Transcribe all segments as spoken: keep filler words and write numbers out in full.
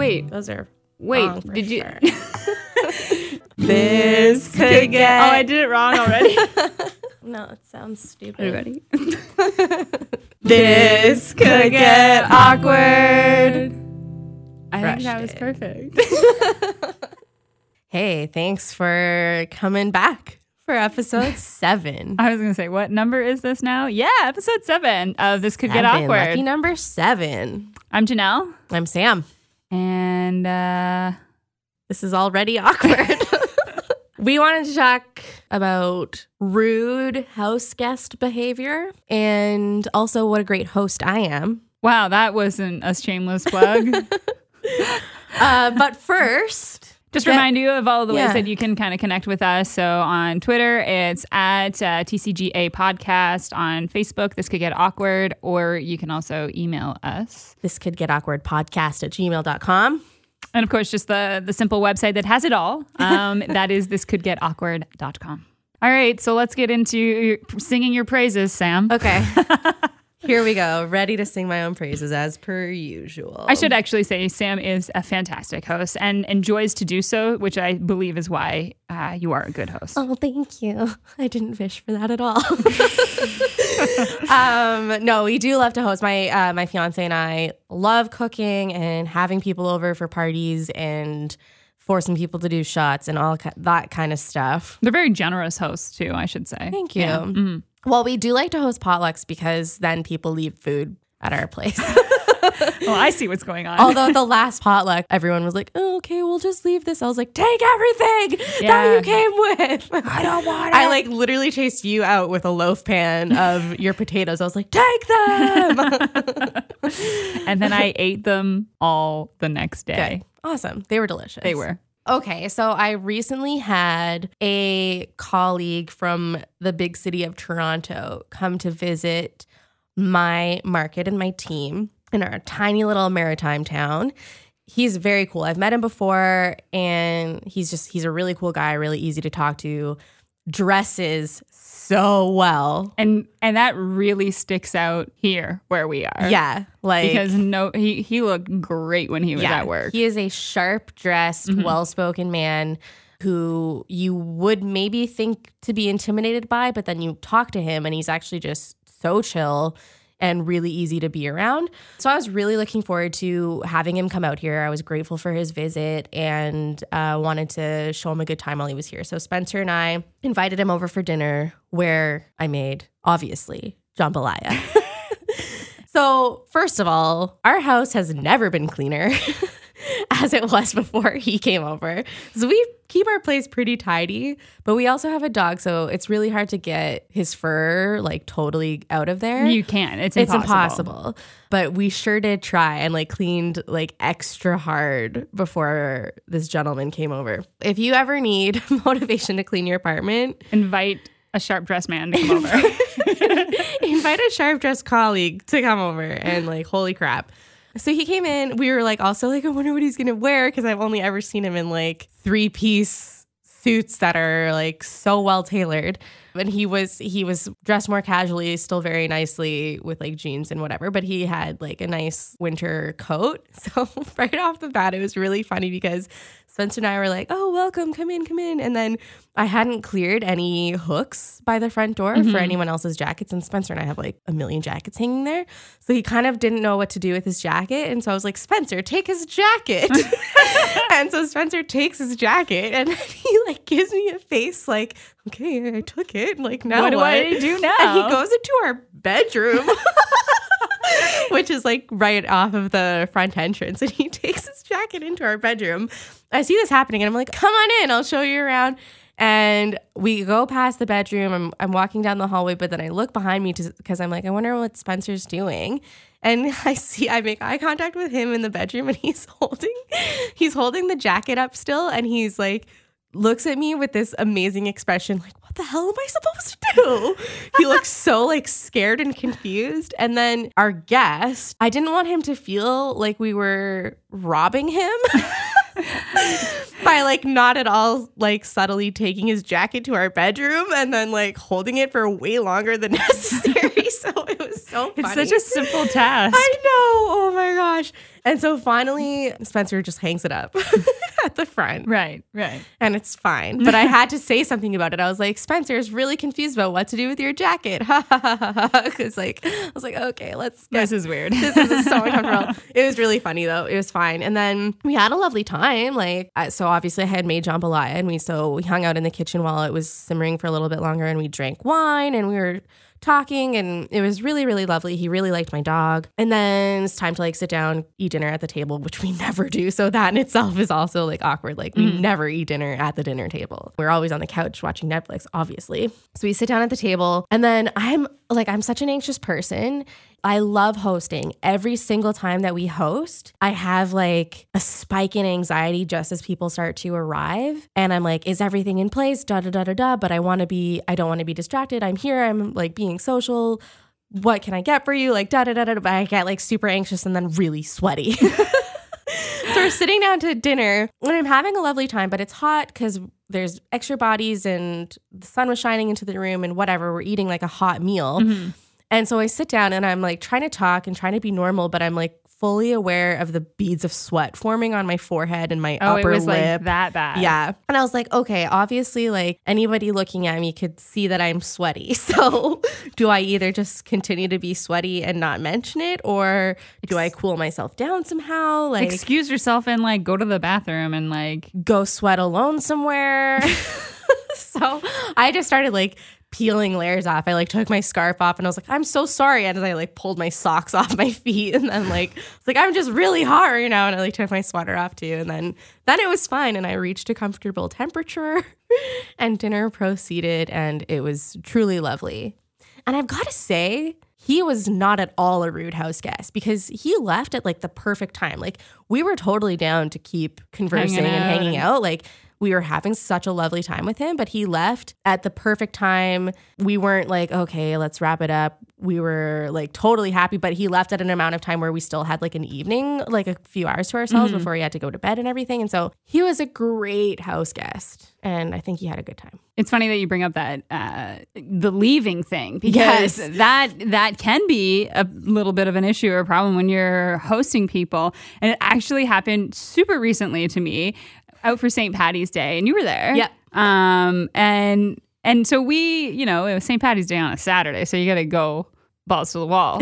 wait. Those are Wait, wrong for did you? sure. This could get... Oh, I did it wrong already. No, it sounds stupid. Everybody. This could get awkward. I Crushed think that was it. perfect. Hey, thanks for coming back for episode seven. I was going to say, what number is this now? Yeah, episode seven of This Could Get Seven, Awkward. Lucky number seven. I'm Janelle. I'm Sam. And uh, This is already awkward. We wanted to talk about rude house guest behavior and also what a great host I am. wow, that wasn't a shameless plug. Uh, but first, Just get- remind you of all the ways Yeah. that you can kind of connect with us. So on Twitter, it's at uh, T C G A Podcast. On Facebook, This Could Get Awkward. Or you can also email us. this could get awkward podcast at gmail dot com. And of course, just the, the simple website that has it all. Um, that is this could get awkward dot com. All right, so let's get into singing your praises, Sam. Okay. Here we go. Ready to sing my own praises as per usual. I should actually say Sam is a fantastic host and enjoys to do so, which I believe is why uh, you are a good host. Oh, thank you. I didn't fish for that at all. um, no, we do love to host. My uh, my fiance and I love cooking and having people over for parties and forcing people to do shots and all ki- that kind of stuff. They're very generous hosts, too, I should say. Thank you. Yeah. Mhm. Well, we do like to host potlucks because then people leave food at our place. Well, I see what's going on. Although the last potluck, everyone was like, oh, okay, we'll just leave this. I was like, take everything Yeah. that you came with. I don't want I like literally chased you out with a loaf pan of your potatoes. I was like, take them. And then I ate them all the next day. Good. Awesome. They were delicious. They were. Okay, so I recently had a colleague from the big city of Toronto come to visit my market and my team in our tiny little maritime town. He's very cool. I've met him before, and he's just, he's a really cool guy, really easy to talk to, dresses so well. And and that really sticks out here where we are. Yeah, like Because no he he looked great when he was at work. He is a sharp dressed, Mhm. well spoken man who you would maybe think to be intimidated by, but then you talk to him and he's actually just so chill and really easy to be around. So I was really looking forward to having him come out here. I was grateful for his visit and uh, wanted to show him a good time while he was here. So Spencer and I invited him over for dinner where I made, obviously, jambalaya. So first of all, our house has never been cleaner as it was before he came over. So we keep our place pretty tidy, but we also have a dog, so it's really hard to get his fur like totally out of there. You can't. It's It's impossible. impossible. But we sure did try and like cleaned like extra hard before this gentleman came over. If you ever need motivation to clean your apartment, Invite a sharp dressed man to come over. invite a sharp dressed colleague to come over and like, holy crap. So he came in. We were like, also like, I wonder what he's going to wear because I've only ever seen him in like three piece suits that are like so well tailored. And he was he was dressed more casually, still very nicely with like jeans and whatever. But he had like a nice winter coat. So right off the bat, it was really funny because Spencer and I were like, oh, welcome, come in, come in. And then I hadn't cleared any hooks by the front door Mhm. for anyone else's jackets. And Spencer and I have like a million jackets hanging there. So he kind of didn't know what to do with his jacket. And so I was like, Spencer, take his jacket. And so Spencer takes his jacket and then he like gives me a face like, okay, I took it. Like, now What do what? I do now? And he goes into our bedroom, which is like right off of the front entrance. And he takes his jacket into our bedroom. I see this happening and I'm like, come on in, I'll show you around. And we go past the bedroom. I'm, I'm walking down the hallway, but then I look behind me because I'm like, I wonder what Spencer's doing. And I see, I make eye contact with him in the bedroom and he's holding, he's holding the jacket up still. And he's like, looks at me with this amazing expression, like, what the hell am I supposed to do? He looks so like scared and confused. And then our guest, I didn't want him to feel like we were robbing him by like not at all like subtly taking his jacket to our bedroom and then like holding it for way longer than necessary. So it was so funny. It's such a simple task. I know. Oh my gosh. And so finally, Spencer just hangs it up at the front. Right, right. And it's fine. But I had to say something about it. I was like, Spencer's really confused about what to do with your jacket. Because like, I was like, okay, let's. This is weird. This is so uncomfortable. It was really funny though. It was fine. And then we had a lovely time. Like, I, so obviously I had made jambalaya, and we so we hung out in the kitchen while it was simmering for a little bit longer, and we drank wine, and we were talking, and it was really, really lovely. He really liked my dog. And then it's time to like sit down, eat dinner at the table, which we never do. So that in itself is also like awkward. Like we mm. never eat dinner at the dinner table. We're always on the couch watching Netflix, obviously. So we sit down at the table, and then I'm like, I'm such an anxious person. I love hosting. Every single time that we host, I have like a spike in anxiety just as people start to arrive. And I'm like, is everything in place? Da, da, da, da, da. But I want to be, I don't want to be distracted. I'm here. I'm like being social. What can I get for you? Like da, da, da, da. But I get like super anxious and then really sweaty. So we're sitting down to dinner, and I'm having a lovely time, but it's hot because there's extra bodies and the sun was shining into the room and whatever. We're eating like a hot meal. Mm-hmm. And so I sit down and I'm like trying to talk and trying to be normal, but I'm like fully aware of the beads of sweat forming on my forehead and my oh, upper it was lip. Like that bad. Yeah. And I was like, okay, obviously like anybody looking at me could see that I'm sweaty. So do I either just continue to be sweaty and not mention it, or do I cool myself down somehow? Like excuse yourself and like go to the bathroom and like go sweat alone somewhere. So I just started like peeling layers off. I like took my scarf off and I was like, I'm so sorry. And I like pulled my socks off my feet, and then like it's like I'm just really hot right now. And I like took my sweater off too. And then then it was fine. And I reached a comfortable temperature and dinner proceeded, and it was truly lovely. And I've got to say, he was not at all a rude house guest, because he left at like the perfect time. Like we were totally down to keep conversing hanging and hanging out. Like we were having such a lovely time with him, but he left at the perfect time. We weren't like, okay, let's wrap it up. We were like totally happy, but he left at an amount of time where we still had like an evening, like a few hours to ourselves mm-hmm. before he had to go to bed and everything. And so he was a great house guest, and I think he had a good time. It's funny that you bring up that uh, the leaving thing, because yes. that that can be a little bit of an issue or a problem when you're hosting people. And it actually happened super recently to me, out for Saint Patty's Day, and you were there. Yeah. Um, and and so we, you know, it was Saint Patty's Day on a Saturday, so you got to go balls to the wall.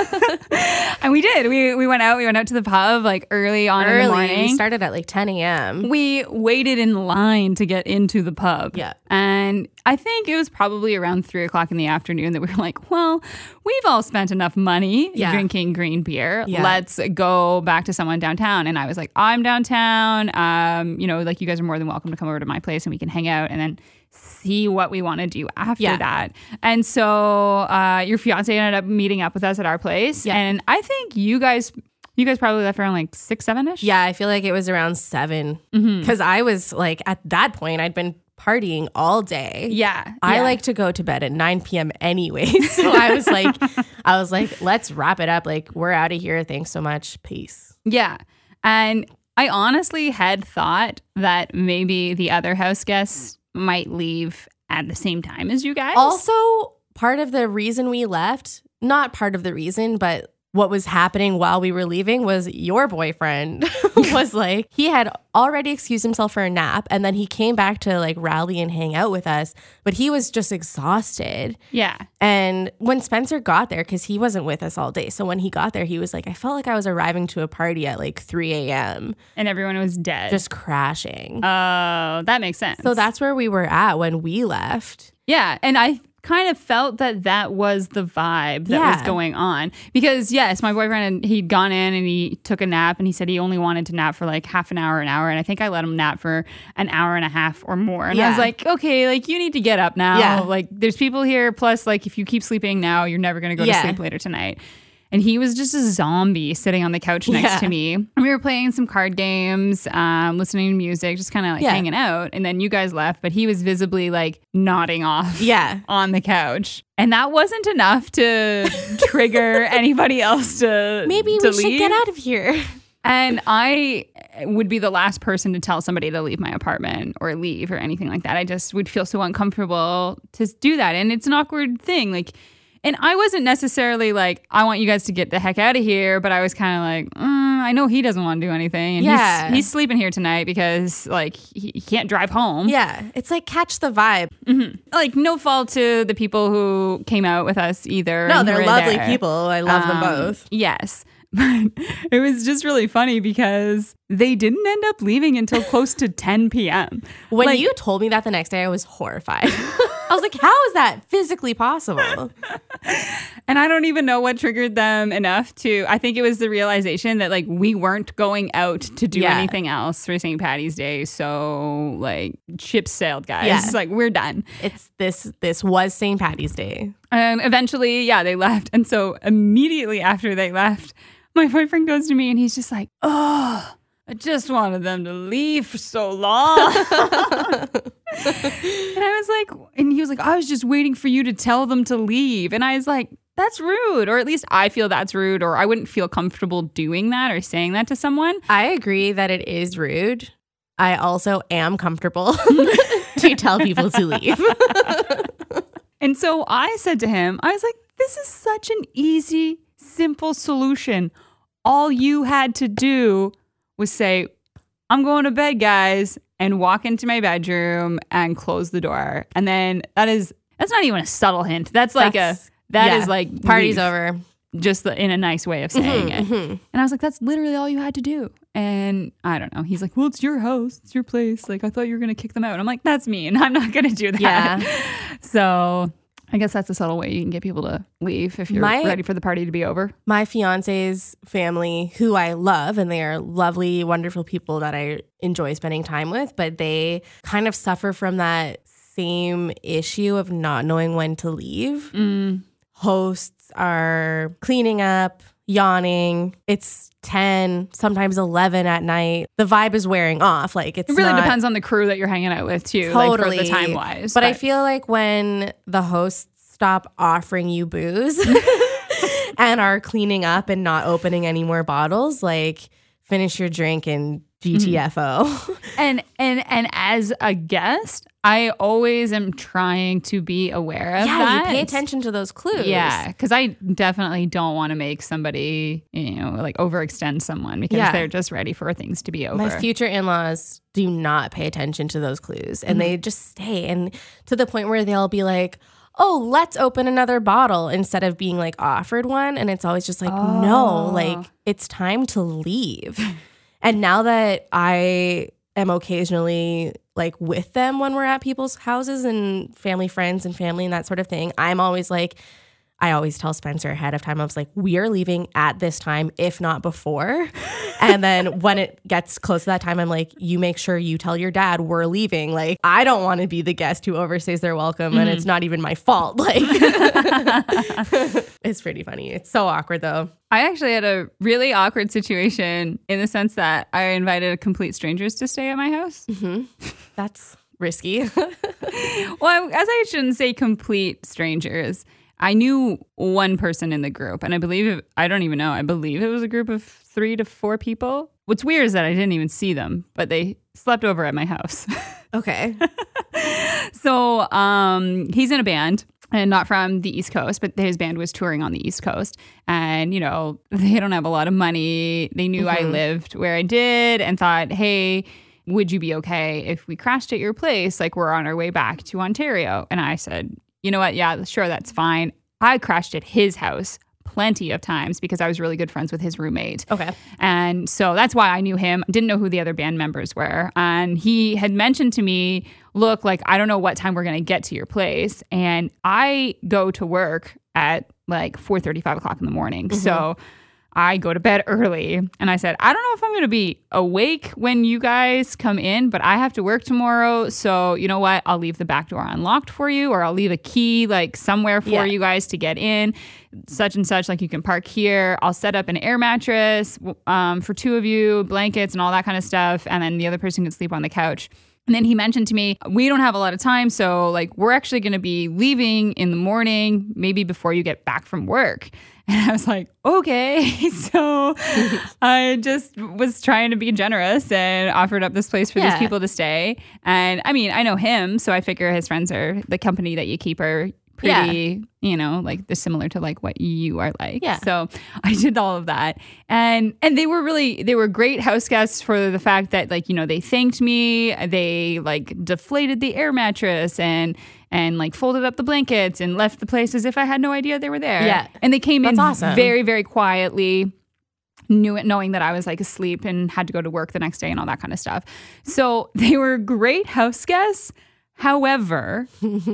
And we did. We we went out. We went out to the pub like early on early. in the morning. We started at like ten a.m. We waited in line to get into the pub. Yeah. And I think it was probably around three o'clock in the afternoon that we were like, well, we've all spent enough money yeah. drinking green beer. Yeah. Let's go back to someone downtown. And I was like, I'm downtown. Um, you know, like you guys are more than welcome to come over to my place and we can hang out and then see what we want to do after yeah. that. And so uh, your fiance ended up meeting up with us at our place. Yeah. And I think you guys... You guys probably left around like six, seven-ish? Yeah, I feel like it was around seven. Because mm-hmm. I was like, at that point, I'd been partying all day. Yeah. I yeah. like to go to bed at nine p.m. anyway. So I was like, I was like, let's wrap it up. Like, we're out of here. Thanks so much. Peace. Yeah. And I honestly had thought that maybe the other house guests might leave at the same time as you guys. Also, part of the reason we left, not part of the reason, but what was happening while we were leaving was your boyfriend was like, he had already excused himself for a nap, and then he came back to like rally and hang out with us, but he was just exhausted. Yeah. And when Spencer got there, because he wasn't with us all day, so when he got there, he was like, I felt like I was arriving to a party at like three a.m. and everyone was dead. Just crashing. Oh, uh, that makes sense. So that's where we were at when we left. Yeah. And I kind of felt that that was the vibe that yeah. was going on, because yes, my boyfriend, he'd gone in and he took a nap, and he said he only wanted to nap for like half an hour, an hour. And I think I let him nap for an hour and a half or more. And yeah. I was like, okay, like you need to get up now. Yeah. Like there's people here. Plus like if you keep sleeping now, you're never going to go yeah. to sleep later tonight. And he was just a zombie sitting on the couch next yeah. to me. And we were playing some card games, um, listening to music, just kind of like yeah. hanging out. And then you guys left, but he was visibly like nodding off yeah. on the couch. And that wasn't enough to trigger anybody else to Maybe to we leave. should get out of here. And I would be the last person to tell somebody to leave my apartment or leave or anything like that. I just would feel so uncomfortable to do that. And it's an awkward thing. Like, and I wasn't necessarily like, I want you guys to get the heck out of here, but I was kind of like, mm, I know he doesn't want to do anything. And yeah. he's, he's sleeping here tonight because like he, he can't drive home. Yeah. It's like catch the vibe. Mm-hmm. Like no fault to the people who came out with us either. No, they're lovely there. people. I love um, them both. Yes. But it was just really funny because they didn't end up leaving until close to ten p.m. When like, you told me that the next day, I was horrified. I was like, how is that physically possible? And I don't even know what triggered them enough to, I think it was the realization that like we weren't going out to do yeah. anything else for Saint Patty's Day. So like ships sailed, guys. Yeah. Like we're done. It's this, this was Saint Patty's Day. And eventually, yeah, they left. And so immediately after they left, my boyfriend goes to me and he's just like, oh, I just wanted them to leave for so long. And I was like, and he was like, I was just waiting for you to tell them to leave. And I was like, that's rude. Or at least I feel that's rude. Or I wouldn't feel comfortable doing that or saying that to someone. I agree that it is rude. I also am comfortable to tell people to leave. And so I said to him, I was like, this is such an easy, simple solution. All you had to do was say, I'm going to bed, guys, and walk into my bedroom and close the door. And then that is, that's not even a subtle hint. That's like that's, a, that yeah, is like party's leave, over. Just the, in a nice way of saying mm-hmm, it. Mm-hmm. And I was like, that's literally all you had to do. And I don't know. He's like, well, it's your house. It's your place. Like, I thought you were going to kick them out. I'm like, that's mean. I'm not going to do that. Yeah. So I guess that's a subtle way you can get people to leave if you're my, ready for the party to be over. My fiance's family, who I love, and they are lovely, wonderful people that I enjoy spending time with, but they kind of suffer from that same issue of not knowing when to leave. Mm. Hosts are cleaning up, yawning. It's ten, sometimes eleven at night. The vibe is wearing off. Like it's It really not, depends on the crew that you're hanging out with too, totally. like for the time wise. But, but I feel like when the hosts stop offering you booze and are cleaning up and not opening any more bottles, like finish your drink and G T F O. Mm-hmm. and and and as a guest, I always am trying to be aware of yeah, that. Yeah, you pay attention to those clues. Yeah, because I definitely don't want to make somebody, you know, like overextend someone because yeah. they're just ready for things to be over. My future in-laws do not pay attention to those clues, and mm-hmm. they just stay, and to the point where they'll be like, oh, let's open another bottle instead of being like offered one. And it's always just like, oh. no, like it's time to leave. And now that I am occasionally like with them when we're at people's houses and family friends and family and that sort of thing, I'm always like, I always tell Spencer ahead of time, I was like, we are leaving at this time, if not before. And then when it gets close to that time, I'm like, you make sure you tell your dad we're leaving. Like, I don't want to be the guest who overstays their welcome, mm-hmm. and it's not even my fault. Like, it's pretty funny. It's so awkward, though. I actually had a really awkward situation in the sense that I invited complete strangers to stay at my house. Mm-hmm. That's risky. Well, I guess I shouldn't say complete strangers. I knew one person in the group, and I believe, it, I don't even know, I believe it was a group of three to four people. What's weird is that I didn't even see them, but they slept over at my house. Okay. So um, he's in a band, and not from the East Coast, but his band was touring on the East Coast. And, you know, they don't have a lot of money. They knew mm-hmm. I lived where I did and thought, hey, would you be okay if we crashed at your place? Like, we're on our way back to Ontario. And I said, you know what? Yeah, sure, that's fine. I crashed at his house plenty of times because I was really good friends with his roommate. Okay. And so that's why I knew him. Didn't know who the other band members were. And he had mentioned to me, look, like, I don't know what time we're going to get to your place. And I go to work at like four thirty, five o'clock in the morning. Mm-hmm. So I go to bed early, and I said, I don't know if I'm going to be awake when you guys come in, but I have to work tomorrow. So you know what? I'll leave the back door unlocked for you, or I'll leave a key like somewhere for yeah. you guys to get in, such and such. Like, you can park here. I'll set up an air mattress um, for two of you, blankets and all that kind of stuff. And then the other person can sleep on the couch. And then he mentioned to me, we don't have a lot of time. So like, we're actually going to be leaving in the morning, maybe before you get back from work. And I was like, okay. So I just was trying to be generous and offered up this place for yeah. these people to stay. And I mean, I know him, so I figure his friends are the company that you keep are pretty, yeah. you know, like they're similar to like what you are like. Yeah. So I did all of that. And and they were really, they were great house guests for the fact that like, you know, they thanked me. They like deflated the air mattress and and like folded up the blankets and left the place as if I had no idea they were there. Yeah. And they came That's in awesome. very, very quietly. Knew it, knowing that I was like asleep and had to go to work the next day and all that kind of stuff. So they were great house guests. However,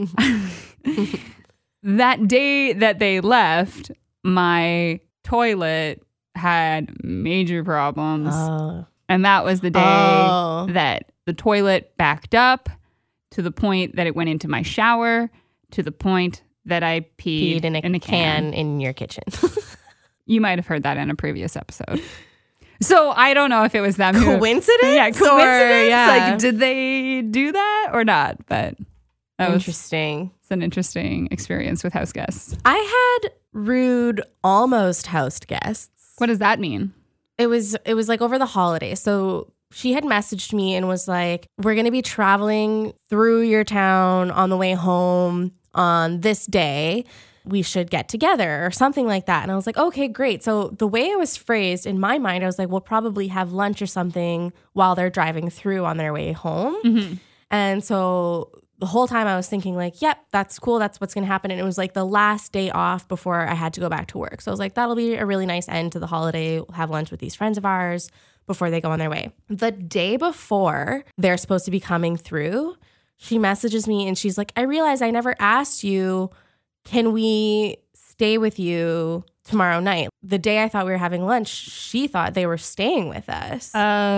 that day that they left, my toilet had major problems. Oh. And that was the day Oh. that the toilet backed up to the point that it went into my shower, to the point that I peed, Peed in a, in a can. can in your kitchen. You might have heard that in a previous episode. So I don't know if it was them. Who, Coincidence? yeah, coincidence. Or, yeah. Like, did they do that or not? But that was interesting. It's an interesting experience with house guests. I had rude almost house guests. What does that mean? It was it was like over the holidays. So she had messaged me and was like, we're going to be traveling through your town on the way home on this day. We should get together or something like that. And I was like, okay, great. So the way it was phrased in my mind, I was like, we'll probably have lunch or something while they're driving through on their way home. Mm-hmm. And so the whole time I was thinking like, yep, that's cool. That's what's going to happen. And it was like the last day off before I had to go back to work. So I was like, that'll be a really nice end to the holiday. We'll have lunch with these friends of ours before they go on their way. The day before they're supposed to be coming through, she messages me and she's like, I realize I never asked you, can we stay with you tomorrow night? The day I thought we were having lunch, she thought they were staying with us.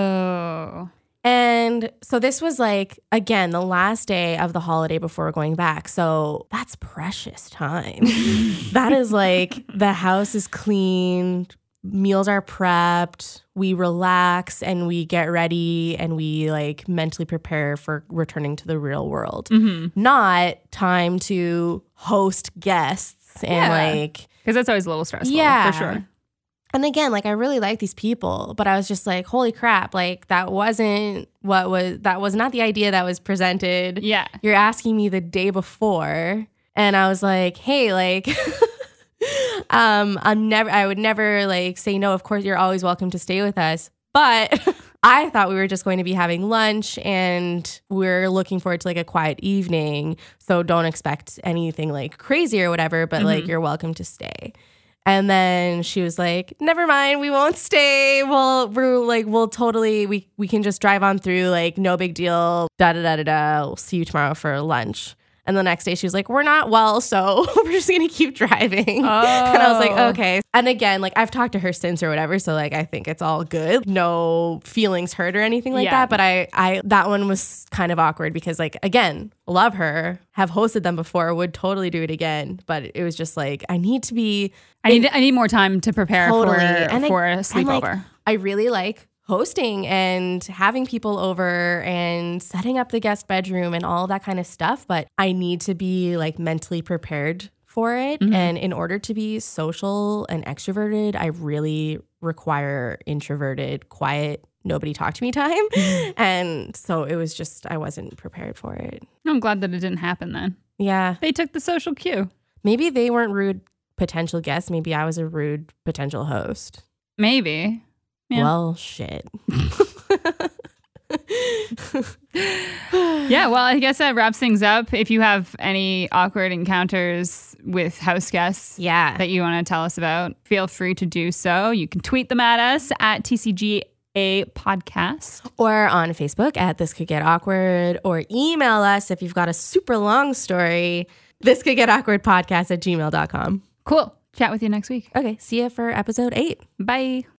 Oh. And so this was like, again, the last day of the holiday before we're going back. So that's precious time. That is like the house is cleaned, meals are prepped, we relax and we get ready and we like mentally prepare for returning to the real world. Mm-hmm. Not time to host guests and Yeah. like, Because that's always a little stressful. Yeah. For sure. and again, like I really like these people, but I was just like, holy crap, like that wasn't what was, that was not the idea that was presented. Yeah. You're asking me the day before. And I was like, hey, like, um, I'm never, I would never like say no. Of course, you're always welcome to stay with us. But I thought we were just going to be having lunch and we're looking forward to like a quiet evening. So don't expect anything like crazy or whatever, but mm-hmm. like you're welcome to stay. And then she was like, never mind, we won't stay. We'll, we're like, we'll totally, we, we can just drive on through, like, no big deal. Da da da da da. We'll see you tomorrow for lunch. And the next day she was like, we're not well, so we're just going to keep driving. Oh. And I was like, okay. And again, like I've talked to her since or whatever. So like, I think it's all good. No feelings hurt or anything like Yeah. that. But I, I, that one was kind of awkward because like, again, love her, have hosted them before, would totally do it again. But it was just like, I need to be. I need, I need more time to prepare Totally. for, And I- for a and, sleepover. like, I really like hosting and having people over and setting up the guest bedroom and all that kind of stuff. But I need to be like mentally prepared for it. Mm-hmm. And in order to be social and extroverted, I really require introverted, quiet, nobody talk to me time. Mm-hmm. And so it was just, I wasn't prepared for it. I'm glad that it didn't happen then. Yeah. They took the social cue. Maybe they weren't rude potential guests. Maybe I was a rude potential host. Maybe. Yeah. Well, shit. Yeah, well, I guess that wraps things up. If you have any awkward encounters with house guests Yeah. that you want to tell us about, feel free to do so. You can tweet them at us at T C G A Podcast. Or on Facebook at This Could Get Awkward, or email us if you've got a super long story, This Could Get Awkward Podcast at gmail dot com. Cool. Chat with you next week. Okay, see you for episode eight. Bye.